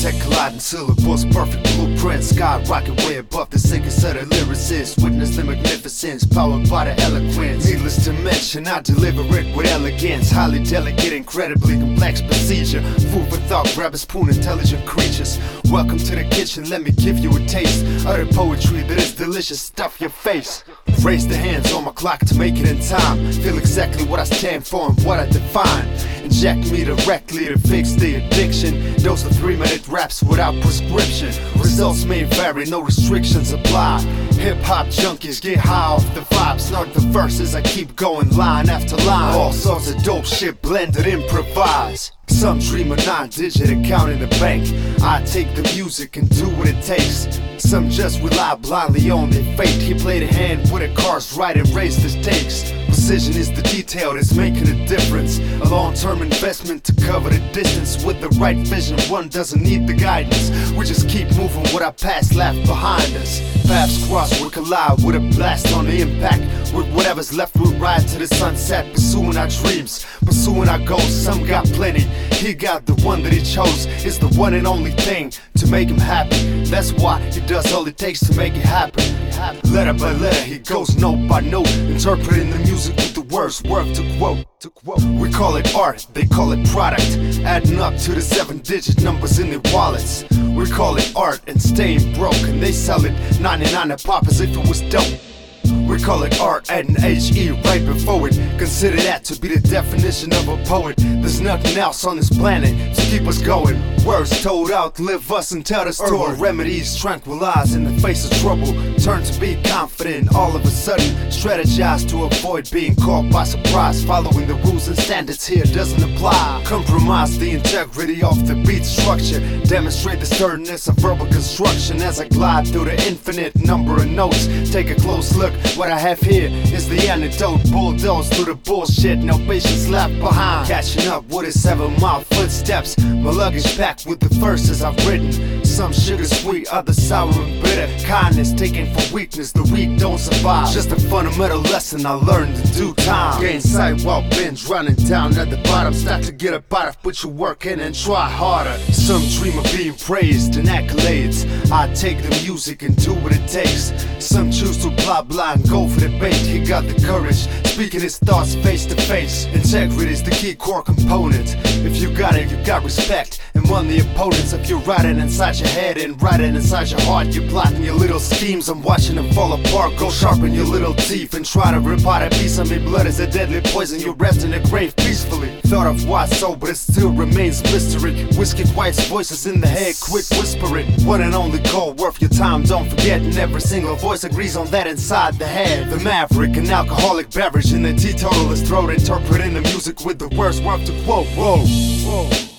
architect colliding syllables, perfect blueprint, skyrocket way above the sickest of the lyricists. Witness the magnificence, powered by the eloquence. Needless to mention, I deliver it with elegance, highly delicate, incredibly complex procedure. Food for thought, grab a spoon, intelligent creatures. Welcome to the kitchen, let me give you a taste of the poetry that is delicious. Stuff your face. Raise the hands on my clock to make it in time. Feel exactly what I stand for and what I define. Inject me directly to fix the addiction. Those are 3-minute raps without prescription. Results may vary, no restrictions apply. Hip-hop junkies get high off the vibes. Snort the verses, I keep going line after line. All sorts of dope shit blended, improvise. Some dream a 9-digit account in the bank. I take the music and do what it takes. Some just rely blindly on their fate. He played a hand with the cards right and raised the stakes. Precision is the detail that's making a difference. A long-term investment to cover the distance. With the right vision, one doesn't need the guidance. We just keep moving what our past left behind us. Paths cross, we collide with a blast on the impact. With whatever's left, we'll ride to the sunset. Pursuing our dreams, pursuing our goals. Some got plenty, he got the one that he chose. It's the one and only thing to make him happy. That's why he does all it takes to make it happen. Letter by letter, he goes note by note, interpreting the music with the words worth to quote. We call it art, they call it product, adding up to the 7-digit numbers in their wallets. We call it art and staying broke, and they sell it 99 a pop as if it was dope. We call it art, adding HE right before it. Consider that to be the definition of a poet. There's nothing else on this planet to keep us going. Words told outlive us and tell the story. Herbal remedies tranquilize in the face of trouble. Turn to be confident all of a sudden. Strategize to avoid being caught by surprise. Following the rules and standards here doesn't apply. Compromise the integrity of the beat structure. Demonstrate the sturdiness of verbal construction as I glide through the infinite number of notes. Take a close look. What I have here is the antidote. Bulldoze through the bullshit, no patience left behind. Catching up with his 7-mile footsteps. My luggage packed with the verses I've written. Some sugar sweet, others sour and bitter. Kindness taken for weakness, the weak don't survive. Just a fundamental lesson I learned in due time. Gain sight while binge running down at the bottom. Start to get up out of, put your work in and try harder. Some dream of being praised and accolades. I take the music and do what it takes. Some choose to blah blah and go for the bait. He got the courage, speaking his thoughts face to face. Integrity is the key core component. If you got it, you got respect and won the opponents. If you're riding inside your head and riding inside your heart, you're plotting your little schemes. I'm watching them fall apart. Go sharpen your little teeth and try to rip out a piece of me. Blood is a deadly poison. You rest in the grave peacefully. Thought of why so, but it still remains mystery. Whiskey quiets voices in the head, quick whispering. One and only call worth your time. Don't forget, and every single voice agrees on that inside the head. The maverick, an alcoholic beverage in the teetotaler's throat, interpreting the music with the words worth to quote. Whoa, whoa.